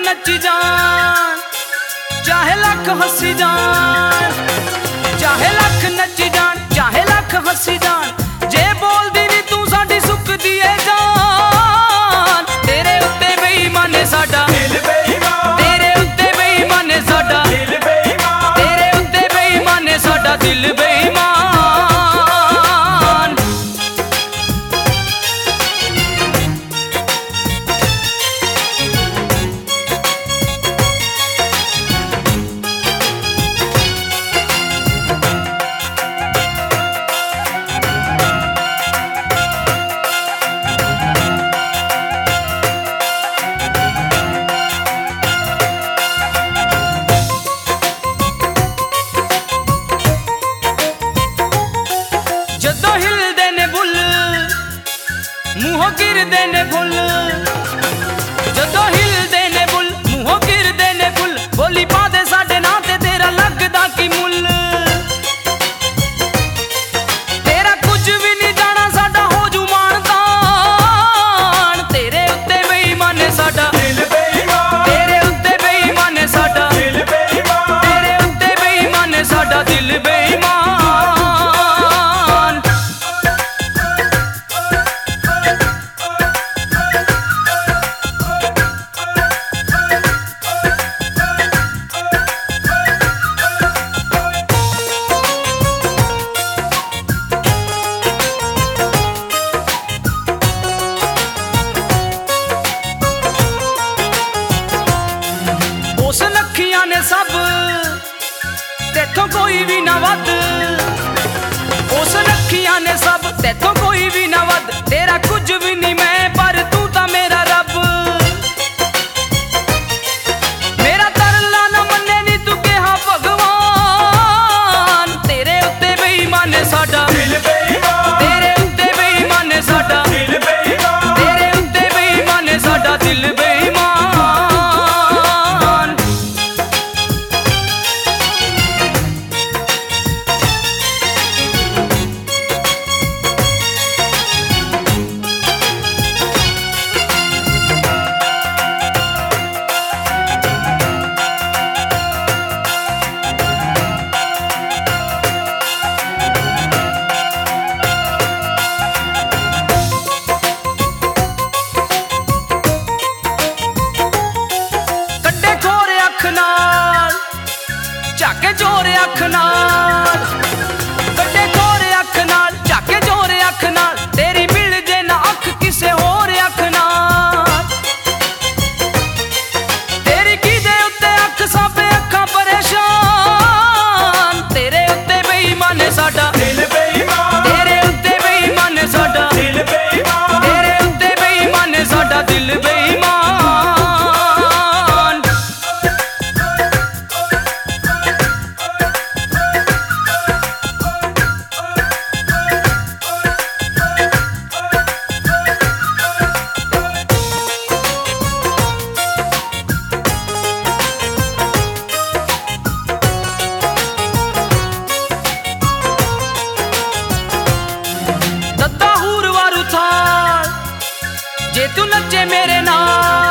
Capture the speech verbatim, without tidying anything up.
नची जान, चाहे लख हसी जान, चाहे लख नची जान, चाहे लख हसी जान, जे बोल दी नी तू साडी सुख दिए जान। तेरे उत्ते बेईमाने साडा दिल बेईमान, तेरे उत्ते बेईमाने साडा दिल बेईमान, तेरे उत्ते बेईमाने साडा दिल बेईमान। जदों हिलदे ने बुल मूहों गिरदे ने फुल, जदों हिलदे ने बुल मूहों गिरदे ने फुल, बोली पा दे साडे नां ते तेरा लगदा की मुल। तेरा कुछ भी नहीं जाना साडा हो जू मानदान, तेरे उत्ते बेईमाने साडा दिल बेईमान, तेरे उत्ते बेईमाने साडा दिल बेईमान, तेरे उत्ते बेईमाने साडा दिल बेईमान। उस लखियां ने सब तेथों कोई भी ना वध, उस लखियां ने सब तेथों कोई भी ना वध, तेरा कुछ भी नहीं मैं पर तू ता मेरा रब। मेरा तरला ना मन्ने नी तू कहा भगवान, तेरे उत्ते बेईमाने साडा दिल बेईमान, तेरे उत्ते बेईमाने साडा दिल बेईमान, तेरे उत्ते बेईमाने साडा दिल बेईमान। झाके चोरे अख नाल, कड्डे चोरे अख नाल, झाके चोरे अख नाल, तेरी मिल जे ना अख किसे होर अख नाल। तेरी कीदे उत्ते अख साबे अखां परेशान, तेरे उत्ते बेईमाने साडा दिल बेईमान, तेरे उत्ते बेईमाने साडा दिल बेईमान, तेरे उत्ते बेईमाने साडा दिल बेईमान। जे तू नचे मेरे नाल,